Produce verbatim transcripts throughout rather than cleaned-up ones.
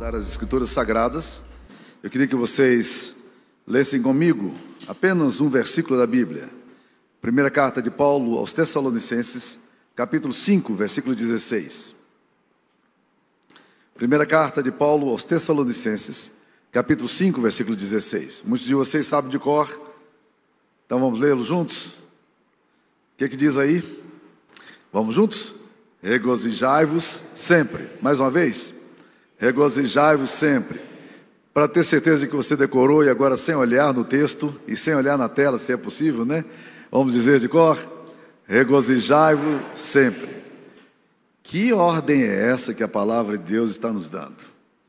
estudar as Escrituras Sagradas, eu queria que vocês lessem comigo apenas um versículo da Bíblia. Primeira carta de Paulo aos Tessalonicenses, capítulo cinco, versículo dezesseis. Primeira carta de Paulo aos Tessalonicenses, capítulo cinco, versículo dezesseis. Muitos de vocês sabem de cor, então vamos lê-lo juntos? O que que diz aí? Vamos juntos? Regozijai-vos sempre. Mais uma vez. Regozijai-vos sempre. Para ter certeza de que você decorou e agora sem olhar no texto e sem olhar na tela, se é possível, né? Vamos dizer de cor? Regozijai-vos sempre. Que ordem é essa que a palavra de Deus está nos dando?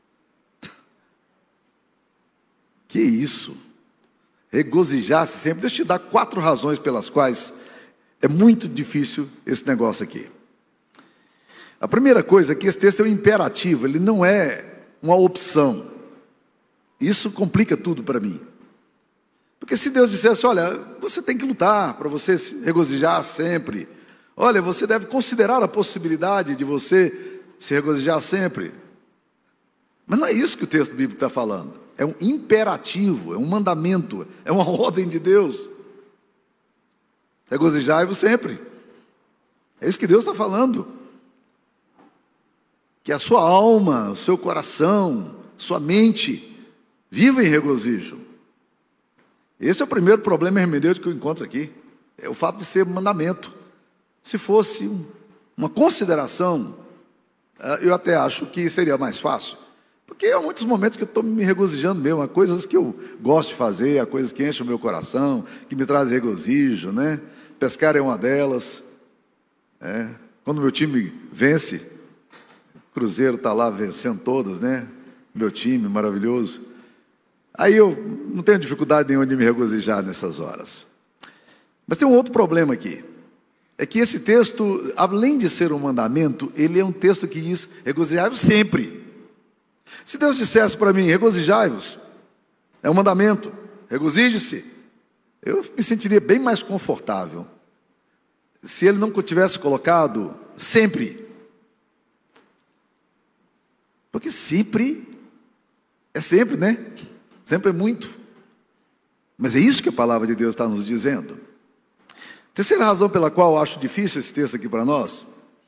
Que isso? Regozijar-se sempre. Deixa eu te dar quatro razões pelas quais é muito difícil esse negócio aqui. A primeira coisa é que esse texto é um imperativo, ele não é uma opção. Isso complica tudo para mim. Porque se Deus dissesse, olha, você tem que lutar para você se regozijar sempre. Olha, você deve considerar a possibilidade de você se regozijar sempre. Mas não é isso que o texto bíblico está falando. É um imperativo, é um mandamento, é uma ordem de Deus. Regozijai-vos sempre. É isso que Deus está falando. Que a sua alma, o seu coração, sua mente, viva em regozijo. Esse é o primeiro problema hermenêutico que eu encontro aqui. É o fato de ser mandamento. Se fosse um, uma consideração, eu até acho que seria mais fácil. Porque há muitos momentos que eu estou me regozijando mesmo. Há coisas que eu gosto de fazer, há coisas que enchem o meu coração, que me trazem regozijo, né? Pescar é uma delas. É. Quando meu time vence, o Cruzeiro está lá vencendo todas, né? Meu time maravilhoso. Aí eu não tenho dificuldade nenhuma de me regozijar nessas horas. Mas tem um outro problema aqui. É que esse texto, além de ser um mandamento, ele é um texto que diz, regozijai-vos sempre. Se Deus dissesse para mim, regozijai-vos, é um mandamento, regozije-se, eu me sentiria bem mais confortável. Se ele não tivesse colocado sempre. Porque sempre é sempre, né? Sempre é muito. Mas é isso que a palavra de Deus está nos dizendo. Terceira razão pela qual eu acho difícil esse texto aqui para nós,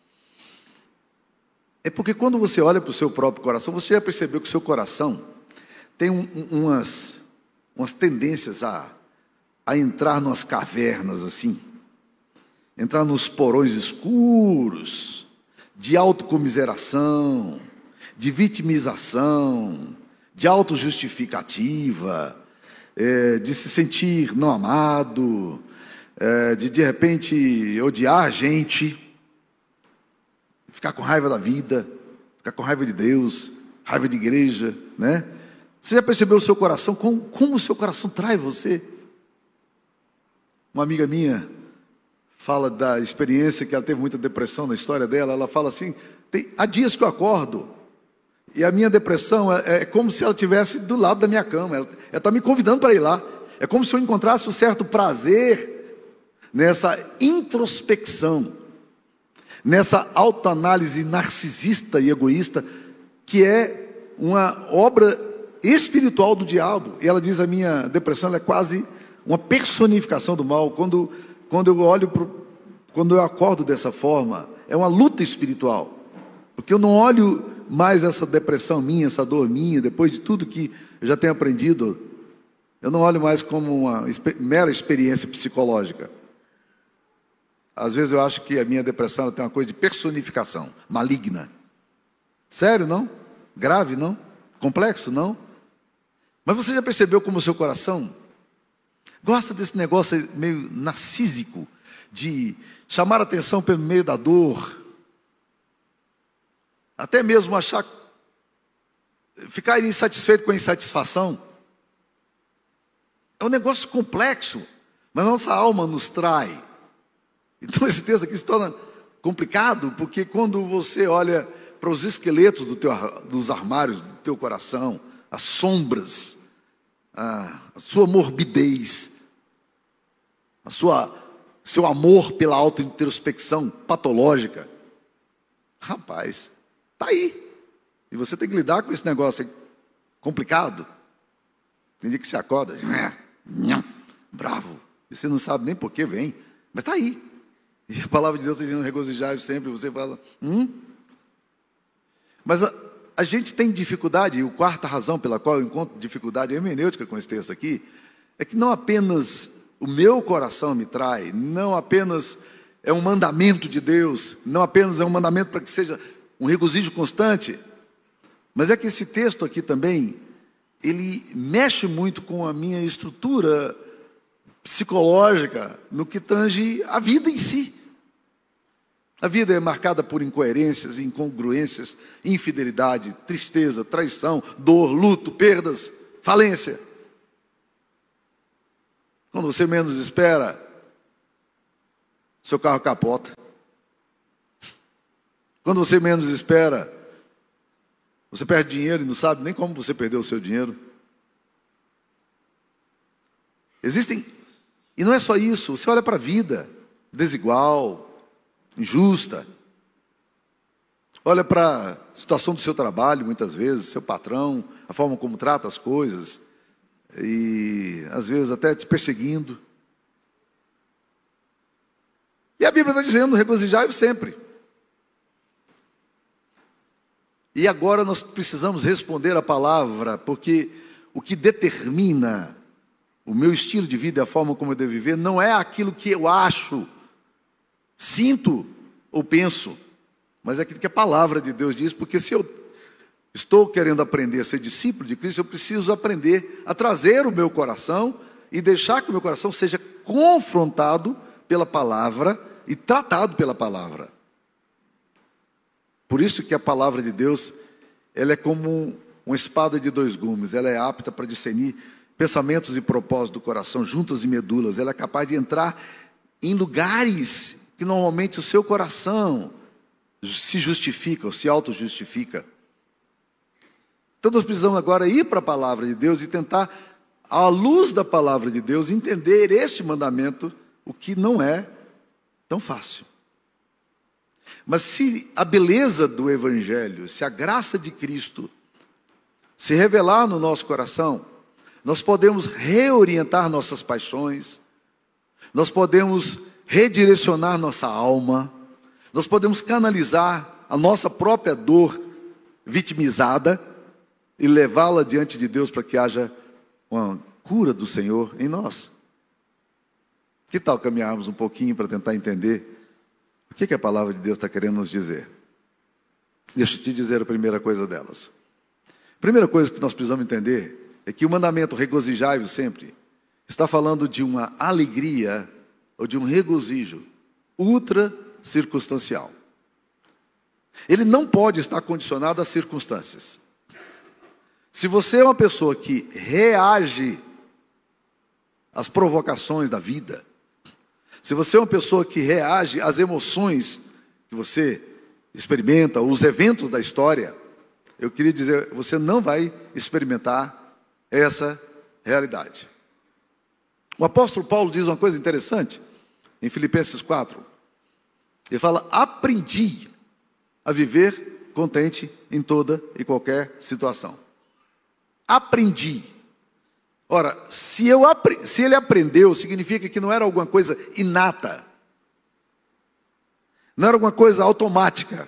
é porque quando você olha para o seu próprio coração, você já percebeu que o seu coração tem um, um, umas, umas tendências a, a entrar nas cavernas assim, entrar nos porões escuros, de autocomiseração, de vitimização, de autojustificativa, é, de se sentir não amado, é, de de repente odiar a gente, ficar com raiva da vida, ficar com raiva de Deus, raiva de igreja, né? Você já percebeu o seu coração, como, como o seu coração trai você? Uma amiga minha fala da experiência que ela teve muita depressão na história dela. Ela fala assim, tem, há dias que eu acordo e a minha depressão é, é como se ela estivesse do lado da minha cama. Ela está me convidando para ir lá. É como se eu encontrasse um certo prazer nessa introspecção, nessa autoanálise narcisista e egoísta, que é uma obra espiritual do diabo. E ela diz, a minha depressão ela é quase uma personificação do mal. Quando, quando eu olho, pro, quando eu acordo dessa forma, é uma luta espiritual. Porque eu não olho mais essa depressão minha, essa dor minha, depois de tudo que eu já tenho aprendido, eu não olho mais como uma mera experiência psicológica. Às vezes eu acho que a minha depressão ela tem uma coisa de personificação, maligna. Sério, não? Grave, não? Complexo, não? Mas você já percebeu como o seu coração gosta desse negócio meio narcísico, de chamar a atenção pelo meio da dor, até mesmo achar, ficar insatisfeito com a insatisfação? É um negócio complexo, mas nossa alma nos trai. Então esse texto aqui se torna complicado, porque quando você olha para os esqueletos do teu, dos armários do teu coração, as sombras, a, a sua morbidez, a sua, seu amor pela autointrospecção patológica, rapaz, está aí. E você tem que lidar com esse negócio complicado. Tem dia que você acorda, bravo, e você não sabe nem por que vem, mas está aí. E a palavra de Deus está dizendo, regozijai sempre, você fala, hum? Mas a, a gente tem dificuldade, e a quarta razão pela qual eu encontro dificuldade hermenêutica com esse texto aqui, é que não apenas o meu coração me trai, não apenas é um mandamento de Deus, não apenas é um mandamento para que seja um regozijo constante, mas é que esse texto aqui também, ele mexe muito com a minha estrutura psicológica no que tange a vida em si. A vida é marcada por incoerências, incongruências, infidelidade, tristeza, traição, dor, luto, perdas, falência. Quando você menos espera, seu carro capota. Quando você menos espera, você perde dinheiro e não sabe nem como você perdeu o seu dinheiro. Existem, e não é só isso, você olha para a vida desigual, injusta, olha para a situação do seu trabalho, muitas vezes, seu patrão, a forma como trata as coisas, e às vezes até te perseguindo. E a Bíblia está dizendo, regozijai-vos sempre. E agora nós precisamos responder a palavra, porque o que determina o meu estilo de vida e a forma como eu devo viver, não é aquilo que eu acho, sinto ou penso, mas é aquilo que a palavra de Deus diz, porque se eu estou querendo aprender a ser discípulo de Cristo, eu preciso aprender a trazer o meu coração e deixar que o meu coração seja confrontado pela palavra e tratado pela palavra. Por isso que a palavra de Deus, ela é como uma espada de dois gumes, ela é apta para discernir pensamentos e propósitos do coração, juntas e medulas, ela é capaz de entrar em lugares que normalmente o seu coração se justifica, ou se auto-justifica. Então nós precisamos agora ir para a palavra de Deus e tentar, à luz da palavra de Deus, entender este mandamento, o que não é tão fácil. Mas se a beleza do Evangelho, se a graça de Cristo se revelar no nosso coração, nós podemos reorientar nossas paixões, nós podemos redirecionar nossa alma, nós podemos canalizar a nossa própria dor vitimizada e levá-la diante de Deus para que haja uma cura do Senhor em nós. Que tal caminharmos um pouquinho para tentar entender o que, que a palavra de Deus está querendo nos dizer? Deixa eu te dizer a primeira coisa delas. A primeira coisa que nós precisamos entender é que o mandamento regozijai-vos sempre está falando de uma alegria ou de um regozijo ultra circunstancial. Ele não pode estar condicionado às circunstâncias. Se você é uma pessoa que reage às provocações da vida, se você é uma pessoa que reage às emoções que você experimenta, os eventos da história, eu queria dizer, você não vai experimentar essa realidade. O apóstolo Paulo diz uma coisa interessante, em Filipenses quatro. Ele fala, aprendi a viver contente em toda e qualquer situação. Aprendi. Ora, se, eu, se ele aprendeu, significa que não era alguma coisa inata. Não era alguma coisa automática.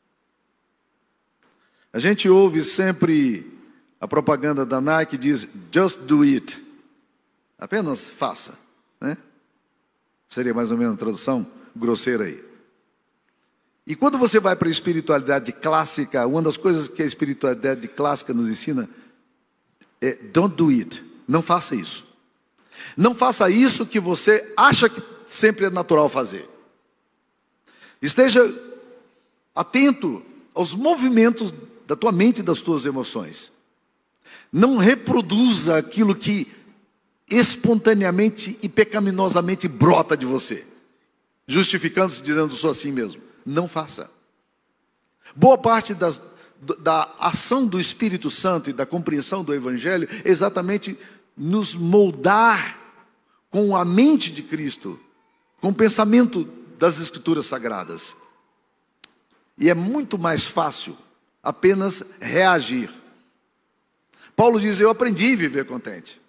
A gente ouve sempre a propaganda da Nike, diz, just do it. Apenas faça, né? Seria mais ou menos a tradução grosseira aí. E quando você vai para a espiritualidade clássica, uma das coisas que a espiritualidade clássica nos ensina é don't do it. Não faça isso. Não faça isso que você acha que sempre é natural fazer. Esteja atento aos movimentos da tua mente e das tuas emoções. Não reproduza aquilo que espontaneamente e pecaminosamente brota de você, justificando-se, dizendo, sou assim mesmo. Não faça. Boa parte das, da ação do Espírito Santo e da compreensão do Evangelho é exatamente nos moldar com a mente de Cristo, com o pensamento das Escrituras Sagradas. E é muito mais fácil apenas reagir. Paulo diz, eu aprendi a viver contente.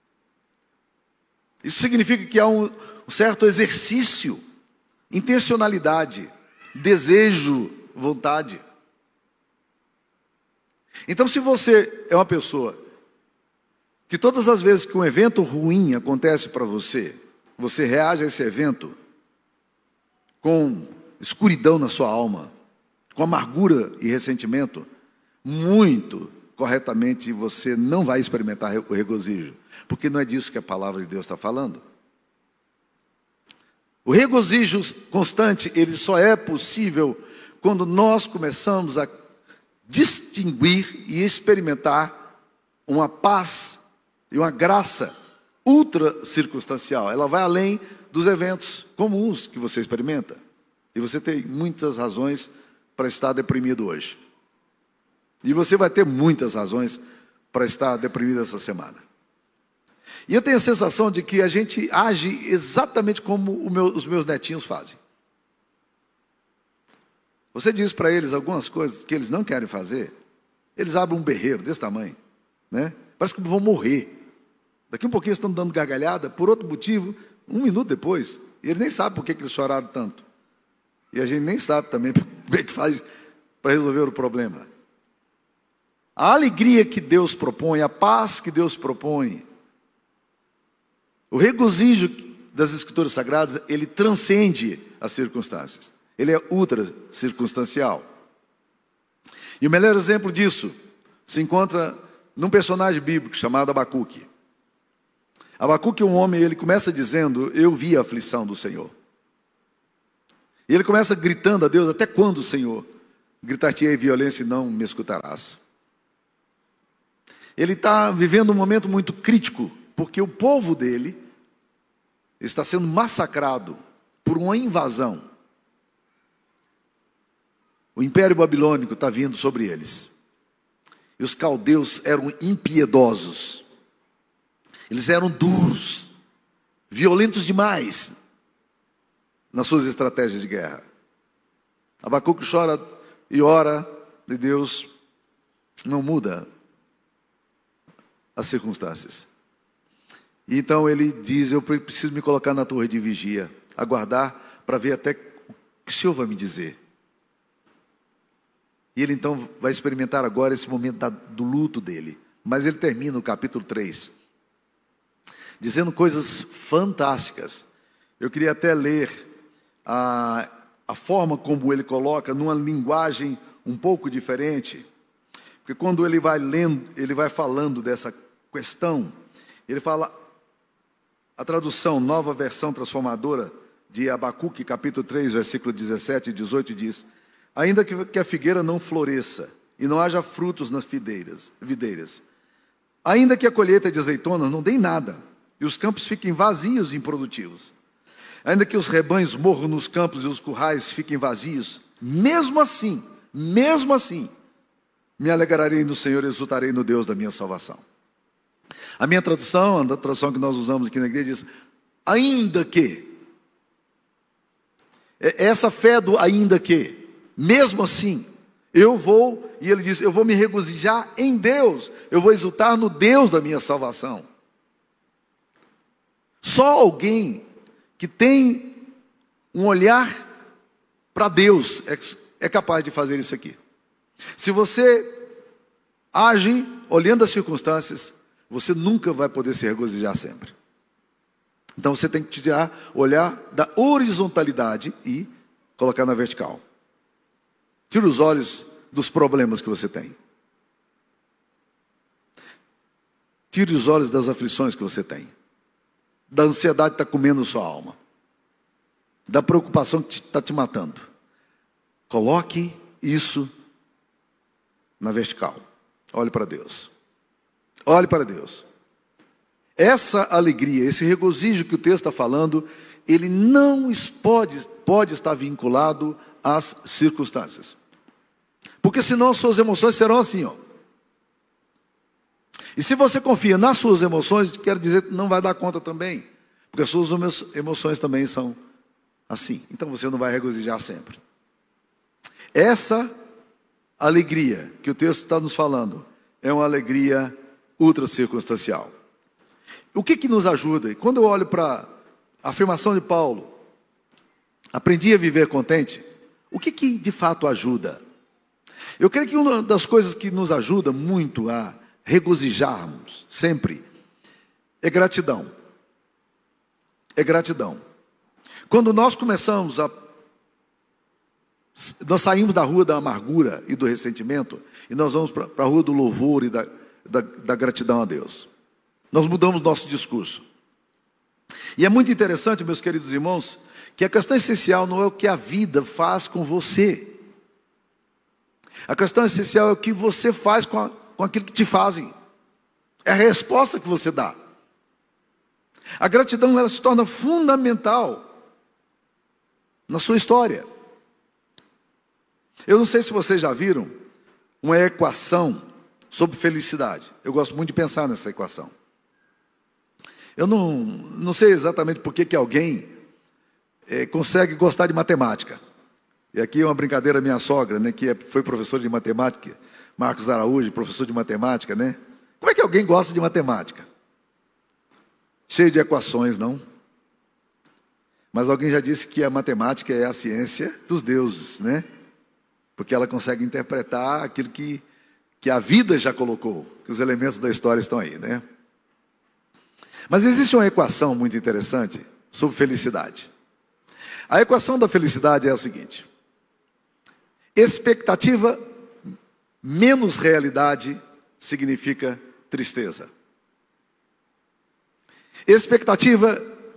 Isso significa que há um certo exercício, intencionalidade, desejo, vontade. Então, se você é uma pessoa que todas as vezes que um evento ruim acontece para você, você reage a esse evento com escuridão na sua alma, com amargura e ressentimento, muito corretamente você não vai experimentar o regozijo, porque não é disso que a palavra de Deus está falando. O regozijo constante, ele só é possível quando nós começamos a distinguir e experimentar uma paz e uma graça ultra circunstancial. Ela vai além dos eventos comuns que você experimenta. E você tem muitas razões para estar deprimido hoje. E você vai ter muitas razões para estar deprimido essa semana. E eu tenho a sensação de que a gente age exatamente como o meu, os meus netinhos fazem. Você diz para eles algumas coisas que eles não querem fazer, eles abrem um berreiro desse tamanho, né? Parece que vão morrer. Daqui um pouquinho eles estão dando gargalhada, por outro motivo, um minuto depois, e eles nem sabem por que, que eles choraram tanto. E a gente nem sabe também como é que faz para resolver o problema. A alegria que Deus propõe, a paz que Deus propõe, o regozijo das Escrituras Sagradas, ele transcende as circunstâncias. Ele é ultra circunstancial. E o melhor exemplo disso se encontra num personagem bíblico chamado Abacuque. Abacuque é um homem, ele começa dizendo, eu vi a aflição do Senhor. E ele começa gritando a Deus, até quando, Senhor? Gritar-te-ei violência e não me escutarás. Ele está vivendo um momento muito crítico, porque o povo dele está sendo massacrado por uma invasão. O Império Babilônico está vindo sobre eles. E os caldeus eram impiedosos. Eles eram duros, violentos demais nas suas estratégias de guerra. Abacuque chora e ora, e Deus não muda as circunstâncias. E então ele diz, eu preciso me colocar na torre de vigia, aguardar para ver até o que o Senhor vai me dizer. E ele então vai experimentar agora esse momento da, do luto dele. Mas ele termina o capítulo três, dizendo coisas fantásticas. Eu queria até ler a, a forma como ele coloca, numa linguagem um pouco diferente. Porque quando ele vai lendo, ele vai falando dessa questão, ele fala, a tradução, nova versão transformadora de Abacuque, capítulo três, versículo dezessete e dezoito, diz, ainda que a figueira não floresça, e não haja frutos nas videiras, videiras, ainda que a colheita de azeitonas não dê nada, e os campos fiquem vazios e improdutivos, ainda que os rebanhos morram nos campos e os currais fiquem vazios, mesmo assim, mesmo assim, me alegrarei no Senhor e exultarei no Deus da minha salvação. A minha tradução, a tradução que nós usamos aqui na igreja, diz, ainda que, essa fé do ainda que, mesmo assim, eu vou, e ele diz, eu vou me regozijar em Deus, eu vou exultar no Deus da minha salvação. Só alguém que tem um olhar para Deus é, é capaz de fazer isso aqui. Se você age olhando as circunstâncias, você nunca vai poder se regozijar sempre. Então você tem que tirar, olhar da horizontalidade e colocar na vertical. Tira os olhos dos problemas que você tem. Tire os olhos das aflições que você tem. Da ansiedade que está comendo sua alma. Da preocupação que está te matando. Coloque isso na vertical. Olhe para Deus. Olhe para Deus. Essa alegria, esse regozijo que o texto está falando, ele não pode, pode estar vinculado às circunstâncias. Porque senão suas emoções serão assim, ó. E se você confia nas suas emoções, quer dizer que não vai dar conta também. Porque as suas emoções também são assim. Então você não vai regozijar sempre. Essa alegria que o texto está nos falando é uma alegria ultra circunstancial. O que que nos ajuda? E quando eu olho para a afirmação de Paulo, aprendi a viver contente, o que que de fato ajuda? Eu creio que uma das coisas que nos ajuda muito a regozijarmos sempre é gratidão. É gratidão. Quando nós começamos a... Nós saímos da rua da amargura e do ressentimento e nós vamos para a rua do louvor e da, da, da gratidão a Deus. Nós mudamos nosso discurso. E é muito interessante, meus queridos irmãos, que a questão essencial não é o que a vida faz com você. A questão essencial é o que você faz com, a, com aquilo que te fazem. É a resposta que você dá. A gratidão, ela se torna fundamental na sua história. Eu não sei se vocês já viram uma equação sobre felicidade. Eu gosto muito de pensar nessa equação. Eu não, não sei exatamente por que que alguém é, consegue gostar de matemática. E aqui é uma brincadeira minha sogra, né, que é, foi professor de matemática, Marcos Araújo, professor de matemática, né? Como é que alguém gosta de matemática? Cheio de equações, não? Mas alguém já disse que a matemática é a ciência dos deuses, né? Porque ela consegue interpretar aquilo que, que a vida já colocou, que os elementos da história estão aí, né? Mas existe uma equação muito interessante sobre felicidade. A equação da felicidade é a seguinte: expectativa menos realidade significa tristeza. Expectativa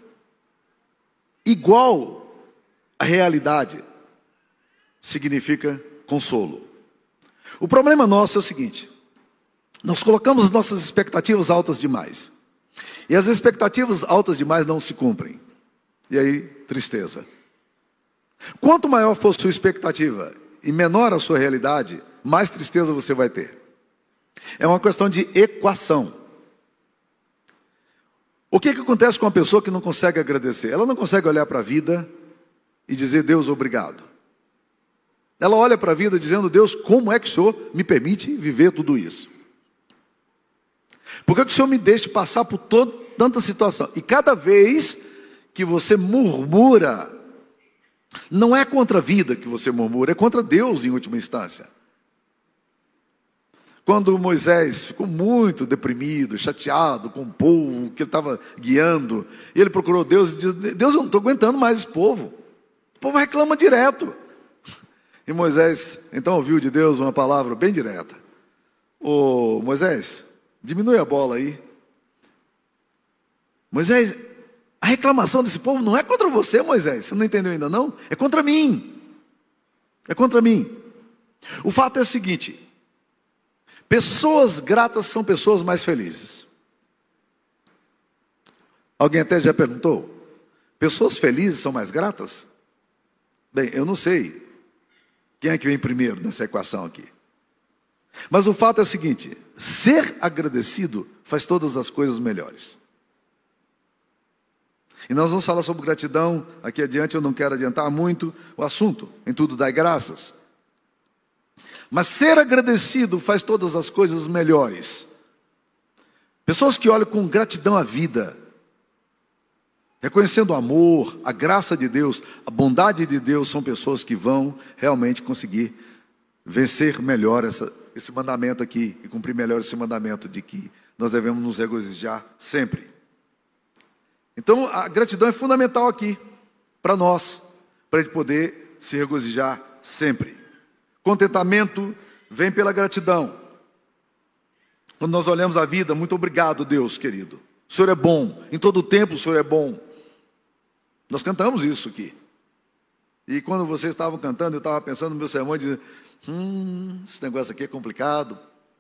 igual à realidade significa consolo. O problema nosso é o seguinte: nós colocamos nossas expectativas altas demais. E as expectativas altas demais não se cumprem. E aí, tristeza. Quanto maior for sua expectativa e menor a sua realidade, mais tristeza você vai ter. É uma questão de equação. O que que acontece com uma pessoa que não consegue agradecer? Ela não consegue olhar para a vida e dizer: Deus, obrigado. Ela olha para a vida dizendo: Deus, como é que o Senhor me permite viver tudo isso? Por que que o Senhor me deixa passar por todo, tanta situação? E cada vez que você murmura, não é contra a vida que você murmura, é contra Deus em última instância. Quando Moisés ficou muito deprimido, chateado com o povo que ele estava guiando, ele procurou Deus e disse: Deus, eu não estou aguentando mais esse povo. O povo reclama direto. E Moisés então ouviu de Deus uma palavra bem direta: ô Moisés, diminui a bola aí. Moisés, a reclamação desse povo não é contra você, Moisés. Você não entendeu ainda não? É contra mim. É contra mim. O fato é o seguinte: pessoas gratas são pessoas mais felizes. Alguém até já perguntou: pessoas felizes são mais gratas? Bem, eu não sei quem é que vem primeiro nessa equação aqui. Mas o fato é o seguinte: ser agradecido faz todas as coisas melhores. E nós vamos falar sobre gratidão aqui adiante. Eu não quero adiantar muito o assunto. Em tudo dai graças. Mas ser agradecido faz todas as coisas melhores. Pessoas que olham com gratidão à vida, reconhecendo o amor, a graça de Deus, a bondade de Deus, são pessoas que vão realmente conseguir vencer melhor essa, esse mandamento aqui, e cumprir melhor esse mandamento de que nós devemos nos regozijar sempre. Então a gratidão é fundamental aqui para nós, para a gente poder se regozijar sempre. Contentamento vem pela gratidão. Quando nós olhamos a vida: muito obrigado, Deus querido. O Senhor é bom, em todo tempo o Senhor é bom. Nós cantamos isso aqui. E quando vocês estavam cantando, eu estava pensando no meu sermão e dizendo: hum, esse negócio aqui é complicado.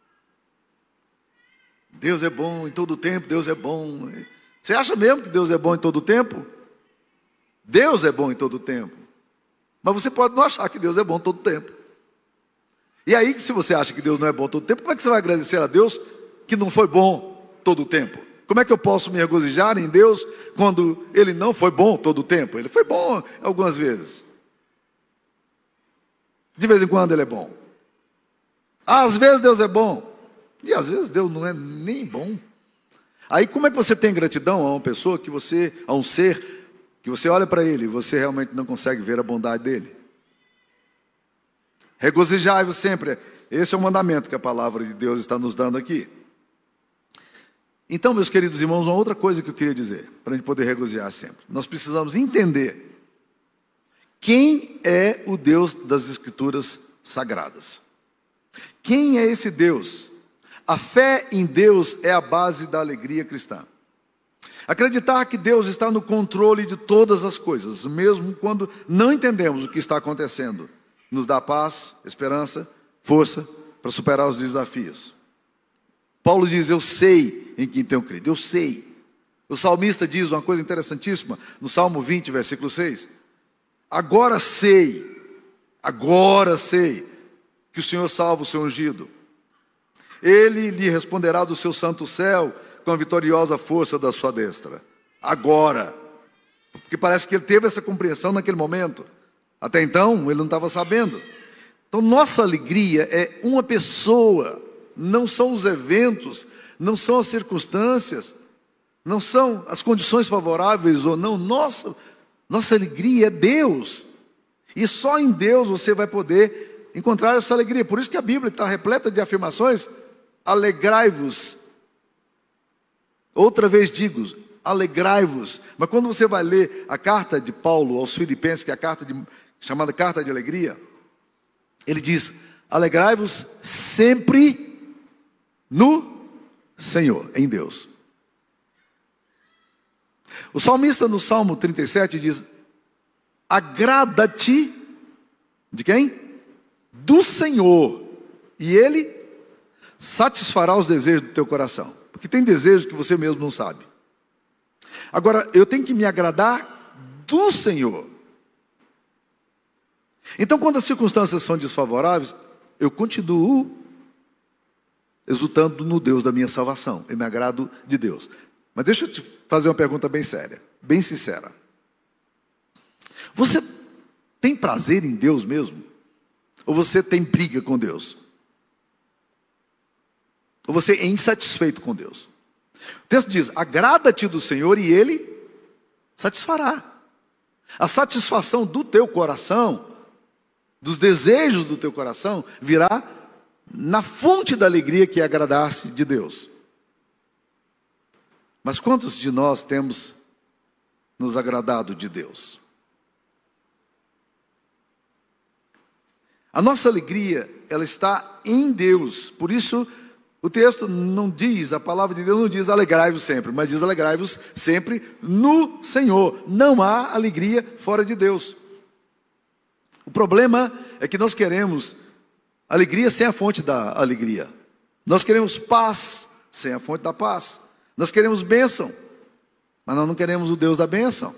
Deus é bom em todo tempo, Deus é bom. Você acha mesmo que Deus é bom em todo tempo? Deus é bom em todo tempo. Mas você pode não achar que Deus é bom todo tempo. E aí, se você acha que Deus não é bom todo tempo, como é que você vai agradecer a Deus que não foi bom todo o tempo? Como é que eu posso me regozijar em Deus quando Ele não foi bom todo o tempo? Ele foi bom algumas vezes. De vez em quando Ele é bom. Às vezes Deus é bom, e às vezes Deus não é nem bom. Aí como é que você tem gratidão a uma pessoa que você, a um ser, que você olha para ele e você realmente não consegue ver a bondade dele? Regozijai-vos sempre. Esse é o mandamento que a palavra de Deus está nos dando aqui. Então, meus queridos irmãos, uma outra coisa que eu queria dizer, para a gente poder regozijar sempre. Nós precisamos entender quem é o Deus das Escrituras Sagradas. Quem é esse Deus? A fé em Deus é a base da alegria cristã. Acreditar que Deus está no controle de todas as coisas, mesmo quando não entendemos o que está acontecendo, nos dá paz, esperança, força para superar os desafios. Paulo diz, eu sei em quem tenho crido, eu sei. O salmista diz uma coisa interessantíssima, no Salmo vinte, versículo seis. Agora sei, agora sei, que o Senhor salva o seu ungido. Ele lhe responderá do seu santo céu, com a vitoriosa força da sua destra. Agora. Porque parece que ele teve essa compreensão naquele momento. Até então, ele não estava sabendo. Então, nossa alegria é uma pessoa, não são os eventos, não são as circunstâncias, não são as condições favoráveis ou não. Nossa, nossa alegria é Deus. E só em Deus você vai poder encontrar essa alegria. Por isso que a Bíblia está repleta de afirmações. Alegrai-vos. Outra vez digo, alegrai-vos. Mas quando você vai ler a carta de Paulo aos Filipenses, que é a carta de, chamada Carta de Alegria, ele diz, alegrai-vos sempre no Senhor, em Deus. O salmista no Salmo trinta e sete diz, agrada-te, de quem? Do Senhor, e Ele satisfará os desejos do teu coração. Porque tem desejos que você mesmo não sabe. Agora, eu tenho que me agradar do Senhor. Então, quando as circunstâncias são desfavoráveis, eu continuo exultando no Deus da minha salvação. Eu me agrado de Deus. Mas deixa eu te fazer uma pergunta bem séria, bem sincera. Você tem prazer em Deus mesmo? Ou você tem briga com Deus? Ou você é insatisfeito com Deus? O texto diz, agrada-te do Senhor e Ele satisfará. A satisfação do teu coração, dos desejos do teu coração, virá na fonte da alegria que é agradar-se de Deus. Mas quantos de nós temos nos agradado de Deus? A nossa alegria, ela está em Deus. Por isso, o texto não diz, a palavra de Deus não diz alegrai-vos sempre, mas diz alegrai-vos sempre no Senhor. Não há alegria fora de Deus. O problema é que nós queremos alegria sem a fonte da alegria. Nós queremos paz sem a fonte da paz. Nós queremos bênção, mas nós não queremos o Deus da bênção.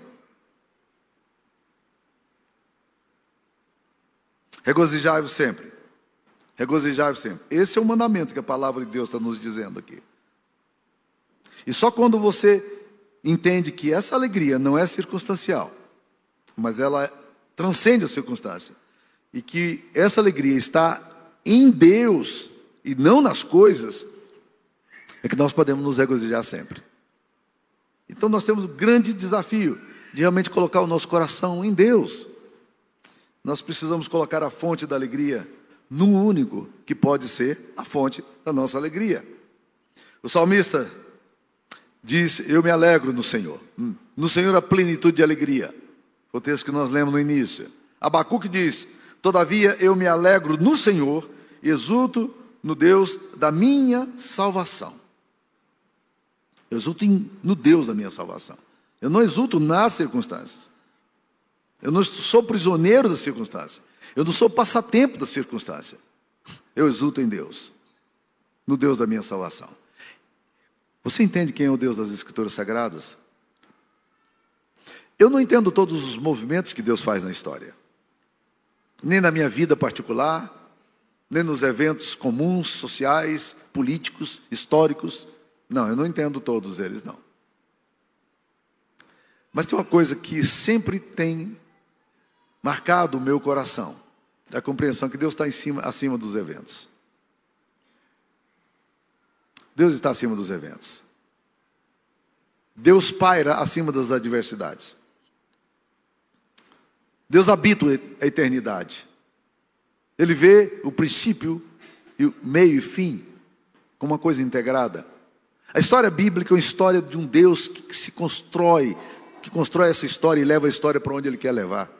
Regozijai-vos sempre. Regozijai-vos sempre. Esse é o mandamento que a palavra de Deus está nos dizendo aqui. E só quando você entende que essa alegria não é circunstancial, mas ela transcende a circunstância, e que essa alegria está em Deus e não nas coisas, é que nós podemos nos regozijar sempre. Então nós temos o grande desafio de realmente colocar o nosso coração em Deus. Nós precisamos colocar a fonte da alegria no único que pode ser a fonte da nossa alegria. O salmista diz, eu me alegro no Senhor. No Senhor a plenitude de alegria. O texto que nós lemos no início. Abacuque diz, todavia eu me alegro no Senhor, e exulto no Deus da minha salvação. Eu exulto em, no Deus da minha salvação. Eu não exulto nas circunstâncias. Eu não sou prisioneiro da circunstância. Eu não sou passatempo da circunstância. Eu exulto em Deus, no Deus da minha salvação. Você entende quem é o Deus das Escrituras Sagradas? Eu não entendo todos os movimentos que Deus faz na história. Nem na minha vida particular, nem nos eventos comuns, sociais, políticos, históricos. Não, eu não entendo todos eles, não. Mas tem uma coisa que sempre tem marcado o meu coração, é a compreensão que Deus está em cima, acima dos eventos. Deus está acima dos eventos. Deus paira acima das adversidades. Deus habita a eternidade. Ele vê o princípio, e o meio e fim como uma coisa integrada. A história bíblica é uma história de um Deus que se constrói, que constrói essa história e leva a história para onde Ele quer levar.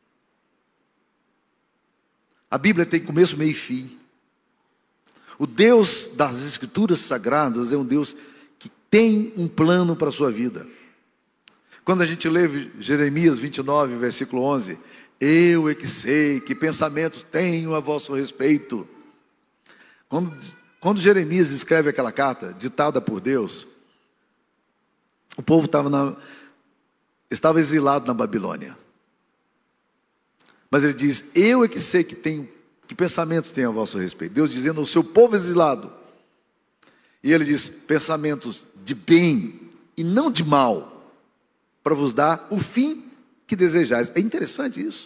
A Bíblia tem começo, meio e fim. O Deus das Escrituras Sagradas é um Deus que tem um plano para a sua vida. Quando a gente lê Jeremias vinte e nove, versículo onze, eu é que sei que pensamentos tenho a vosso respeito. Quando, quando Jeremias escreve aquela carta, ditada por Deus, o povo estava, na, estava exilado na Babilônia. Mas ele diz, eu é que sei que, tenho, que pensamentos tenho a vosso respeito. Deus dizendo ao seu povo exilado. E ele diz, pensamentos de bem e não de mal, para vos dar o fim que desejais. É interessante isso.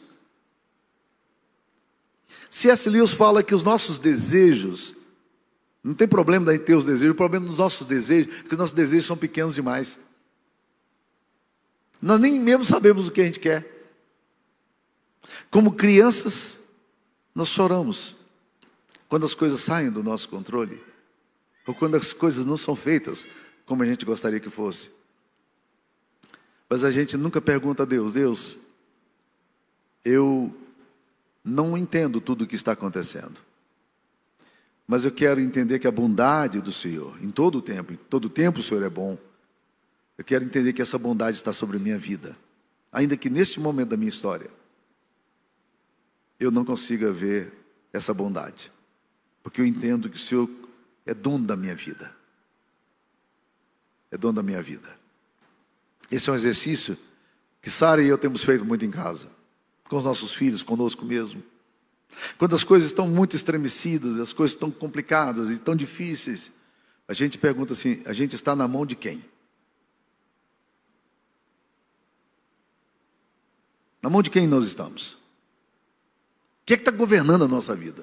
C S Lewis fala que os nossos desejos, não tem problema de ter os desejos, o problema dos nossos desejos, porque os nossos desejos são pequenos demais. Nós nem mesmo sabemos o que a gente quer. Como crianças, nós choramos quando as coisas saem do nosso controle, ou quando as coisas não são feitas como a gente gostaria que fosse. Mas a gente nunca pergunta a Deus, Deus, eu não entendo tudo o que está acontecendo, mas eu quero entender que a bondade do Senhor, em todo o tempo, em todo o tempo o Senhor é bom. Eu quero entender que essa bondade está sobre a minha vida, ainda que neste momento da minha história, eu não consiga ver essa bondade, porque eu entendo que o Senhor é dono da minha vida, é dono da minha vida. Esse é um exercício que Sara e eu temos feito muito em casa, com os nossos filhos, conosco mesmo. Quando as coisas estão muito estremecidas, as coisas estão complicadas e tão difíceis, a gente pergunta assim, a gente está na mão de quem? Na mão de quem nós estamos? O que é que está governando a nossa vida?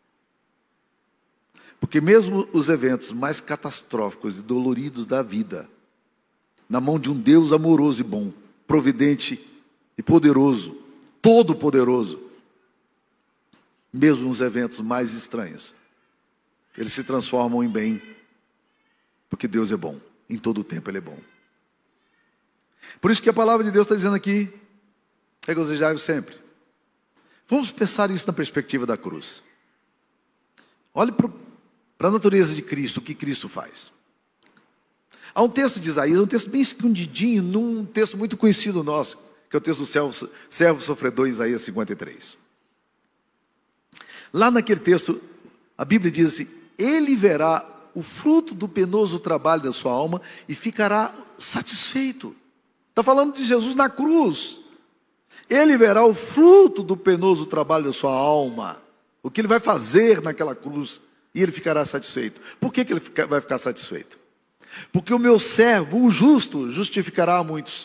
Porque mesmo os eventos mais catastróficos e doloridos da vida, na mão de um Deus amoroso e bom, providente e poderoso, todo-poderoso, mesmo nos eventos mais estranhos, eles se transformam em bem, porque Deus é bom, em todo o tempo Ele é bom. Por isso que a palavra de Deus está dizendo aqui, regozijai-vos sempre. Vamos pensar isso na perspectiva da cruz. Olhe para a natureza de Cristo, o que Cristo faz. Há um texto de Isaías, um texto bem escondidinho, num texto muito conhecido nosso, que é o texto do servo, servo sofredor, Isaías cinquenta e três. Lá naquele texto, a Bíblia diz assim, ele verá o fruto do penoso trabalho da sua alma e ficará satisfeito. Está falando de Jesus na cruz. Ele verá o fruto do penoso trabalho da sua alma, o que ele vai fazer naquela cruz, e ele ficará satisfeito. Por que que ele fica, vai ficar satisfeito? Porque o meu servo, o justo, justificará a muitos.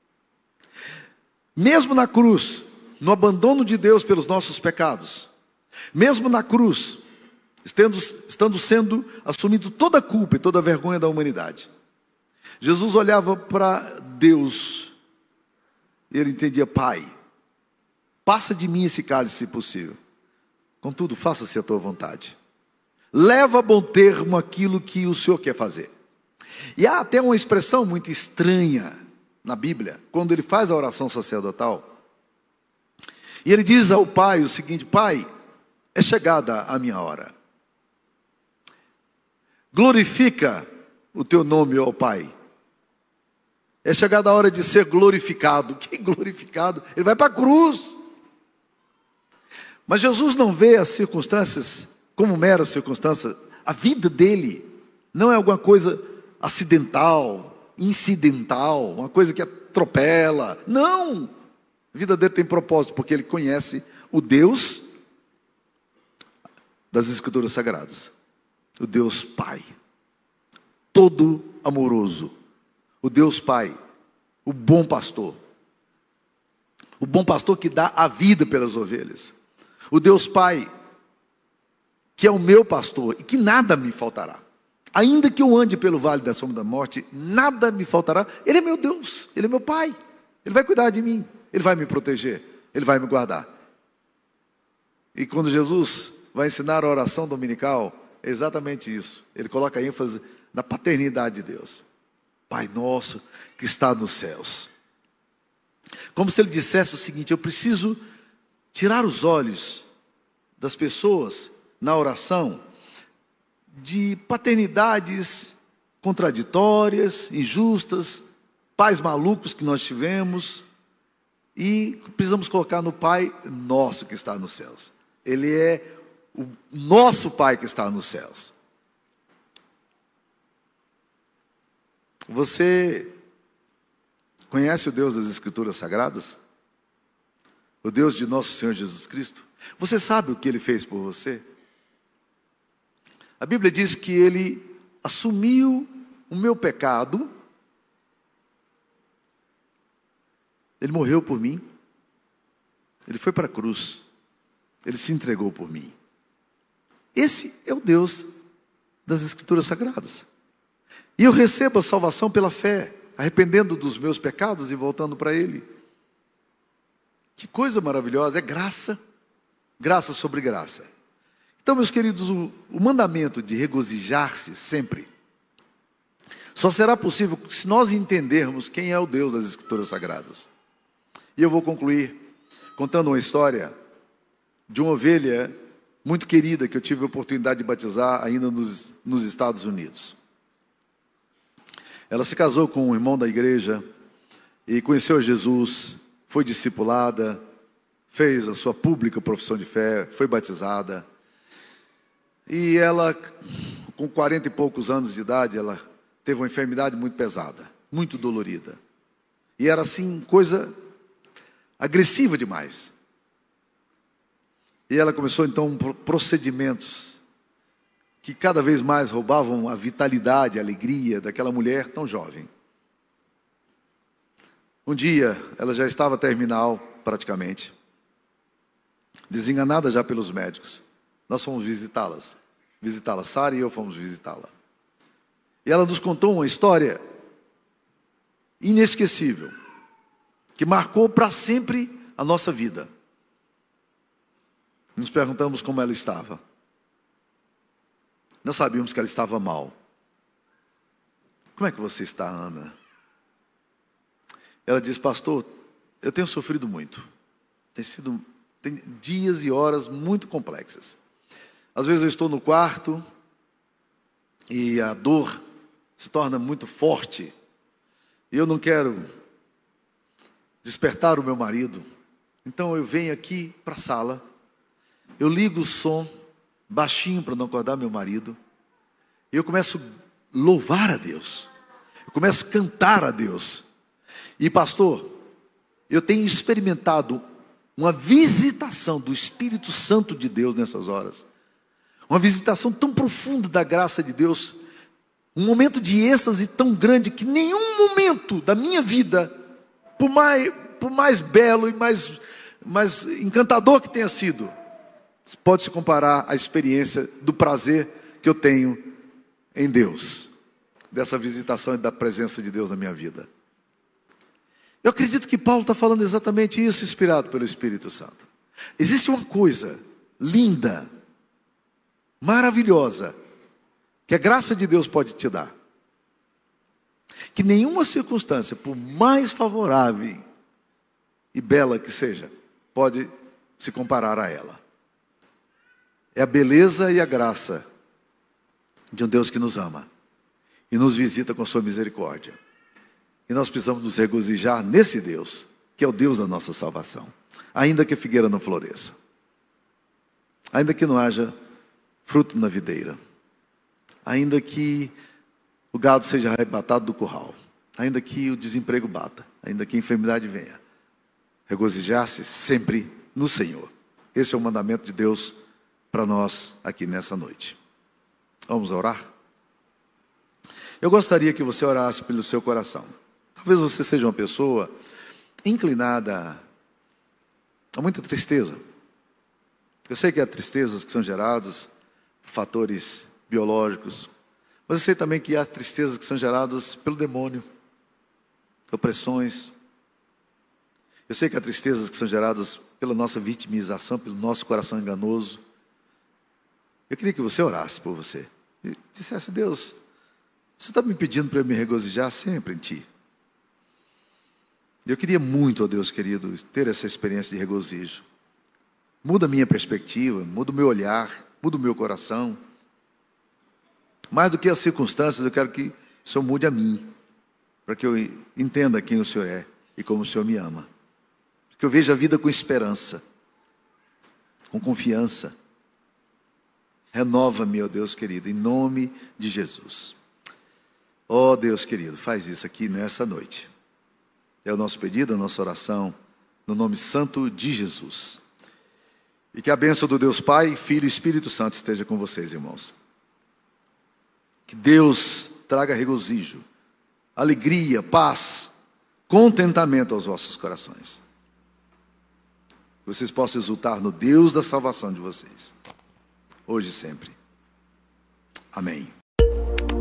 Mesmo na cruz, no abandono de Deus pelos nossos pecados, mesmo na cruz, estando, estando sendo assumido toda a culpa e toda a vergonha da humanidade, Jesus olhava para Deus, e ele entendia, Pai, passa de mim esse cálice se possível, contudo faça-se a tua vontade, leva a bom termo aquilo que o Senhor quer fazer. E há até uma expressão muito estranha na Bíblia, quando ele faz a oração sacerdotal, e ele diz ao Pai o seguinte, Pai, é chegada a minha hora, glorifica o teu nome, ó Pai, é chegada a hora de ser glorificado. Que glorificado? Ele vai para a cruz. Mas Jesus não vê as circunstâncias como meras circunstâncias. A vida dele não é alguma coisa acidental, incidental, uma coisa que atropela. Não! A vida dele tem propósito, porque ele conhece o Deus das Escrituras Sagradas. O Deus Pai, todo amoroso. O Deus Pai, o bom pastor. O bom pastor que dá a vida pelas ovelhas. O Deus Pai, que é o meu pastor e que nada me faltará. Ainda que eu ande pelo vale da sombra da morte, nada me faltará. Ele é meu Deus, Ele é meu Pai. Ele vai cuidar de mim, Ele vai me proteger, Ele vai me guardar. E quando Jesus vai ensinar a oração dominical, é exatamente isso. Ele coloca ênfase na paternidade de Deus. Pai nosso que está nos céus. Como se ele dissesse o seguinte: eu preciso tirar os olhos das pessoas na oração de paternidades contraditórias, injustas, pais malucos que nós tivemos, e precisamos colocar no Pai nosso que está nos céus. Ele é o nosso Pai que está nos céus. Você conhece o Deus das Escrituras Sagradas? O Deus de nosso Senhor Jesus Cristo? Você sabe o que Ele fez por você? A Bíblia diz que Ele assumiu o meu pecado. Ele morreu por mim. Ele foi para a cruz. Ele se entregou por mim. Esse é o Deus das Escrituras Sagradas. E eu recebo a salvação pela fé, arrependendo dos meus pecados e voltando para Ele. Que coisa maravilhosa, é graça, graça sobre graça. Então, meus queridos, o, o mandamento de regozijar-se sempre só será possível se nós entendermos quem é o Deus das Escrituras Sagradas. E eu vou concluir contando uma história de uma ovelha muito querida que eu tive a oportunidade de batizar ainda nos, nos Estados Unidos. Ela se casou com um irmão da igreja e conheceu Jesus, foi discipulada, fez a sua pública profissão de fé, foi batizada. E ela, com quarenta e poucos anos de idade, ela teve uma enfermidade muito pesada, muito dolorida. E era assim, coisa agressiva demais. E ela começou então procedimentos que cada vez mais roubavam a vitalidade, a alegria daquela mulher tão jovem. Um dia, ela já estava terminal, praticamente, desenganada já pelos médicos. Nós fomos visitá-las, visitá-la, Sara e eu fomos visitá-la. E ela nos contou uma história inesquecível, que marcou para sempre a nossa vida. Nos perguntamos como ela estava. Nós sabíamos que ela estava mal. Como é que você está, Ana? Ela disse: pastor, eu tenho sofrido muito. Tem sido tem dias e horas muito complexas. Às vezes eu estou no quarto e a dor se torna muito forte. E eu não quero despertar o meu marido. Então eu venho aqui para a sala. Eu ligo o som baixinho para não acordar meu marido. E eu começo a louvar a Deus. Eu começo a cantar a Deus. E pastor, eu tenho experimentado uma visitação do Espírito Santo de Deus nessas horas. Uma visitação tão profunda da graça de Deus. Um momento de êxtase tão grande que nenhum momento da minha vida, por mais, por mais belo e mais, mais encantador que tenha sido, pode se comparar à experiência do prazer que eu tenho em Deus, dessa visitação e da presença de Deus na minha vida. Eu acredito que Paulo está falando exatamente isso, inspirado pelo Espírito Santo. Existe uma coisa linda, maravilhosa, que a graça de Deus pode te dar, que nenhuma circunstância, por mais favorável e bela que seja, pode se comparar a ela. É a beleza e a graça de um Deus que nos ama e nos visita com a sua misericórdia. E nós precisamos nos regozijar nesse Deus, que é o Deus da nossa salvação. Ainda que a figueira não floresça, ainda que não haja fruto na videira, ainda que o gado seja arrebatado do curral, ainda que o desemprego bata, ainda que a enfermidade venha, regozijar-se sempre no Senhor. Esse é o mandamento de Deus para nós aqui nessa noite. Vamos orar? Eu gostaria que você orasse pelo seu coração. Talvez você seja uma pessoa inclinada a muita tristeza. Eu sei que há tristezas que são geradas por fatores biológicos, Mas eu sei também que há tristezas que são geradas pelo demônio, opressões. Eu sei que há tristezas que são geradas pela nossa vitimização, pelo nosso coração enganoso. Eu queria que você orasse por você e dissesse: Deus, você está me pedindo para eu me regozijar sempre em Ti. Eu queria muito, ó Deus querido, ter essa experiência de regozijo. Muda a minha perspectiva, muda o meu olhar, muda o meu coração. Mais do que as circunstâncias, eu quero que o Senhor mude a mim, para que eu entenda quem o Senhor é e como o Senhor me ama. Que eu veja a vida com esperança, com confiança. Renova-me, ó Deus querido, em nome de Jesus. Ó Deus querido, faz isso aqui nessa noite. É o nosso pedido, a nossa oração, no nome santo de Jesus. E que a bênção do Deus Pai, Filho e Espírito Santo esteja com vocês, irmãos. Que Deus traga regozijo, alegria, paz, contentamento aos vossos corações. Que vocês possam exultar no Deus da salvação de vocês, hoje e sempre. Amém.